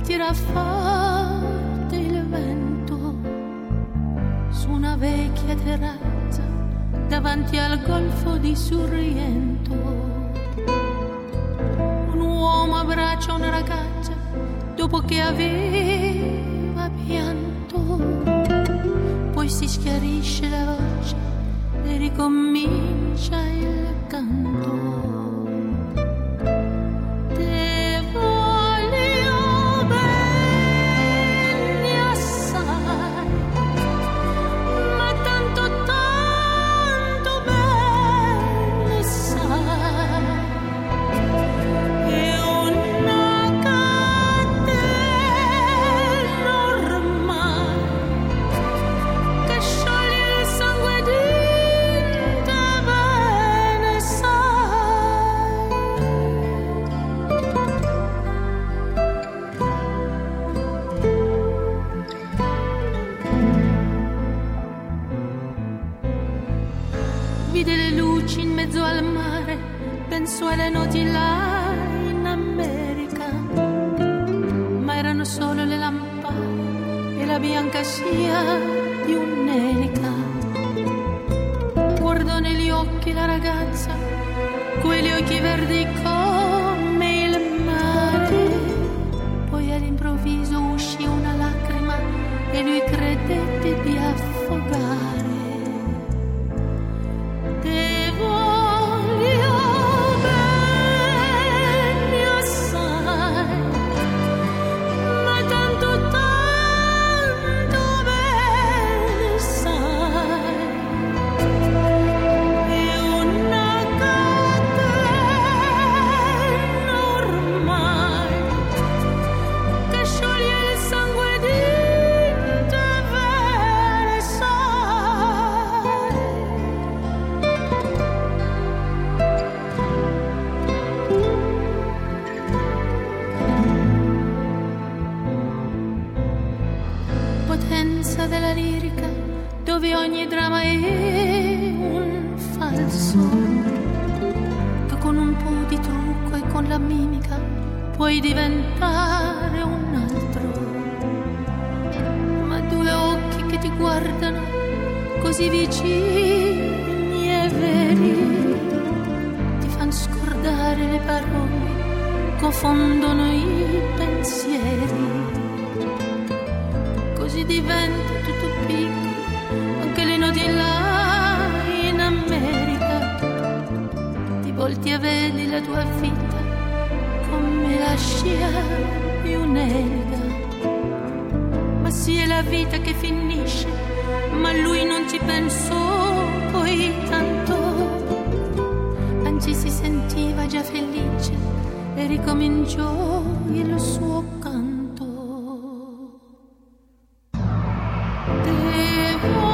tira forte il vento su una vecchia terrazza davanti al golfo di Sorrento. Un uomo abbraccia una ragazza dopo che aveva pianto, poi si schiarisce la voce e ricomincia il canto. Vide le luci in mezzo al mare, pensò alle noti là in America, ma erano solo le lampade e la bianca scia di un'elica. Guardò negli occhi la ragazza, quegli occhi verdi come il mare, poi all'improvviso uscì una lacrima e lui credette di affogare. Della lirica, dove ogni dramma è un falso, che con un po' di trucco e con la mimica puoi diventare un altro. Ma due occhi che ti guardano così vicini e veri ti fanno scordare le parole, confondono i pensieri. Così diventa tutto piccolo, anche le note là in America. Ti volti e vedi la tua vita come la scia di un'elica. Ma sì, è la vita che finisce, ma lui non ci pensò poi tanto. Anzi si sentiva già felice e ricominciò il suo canto. Devo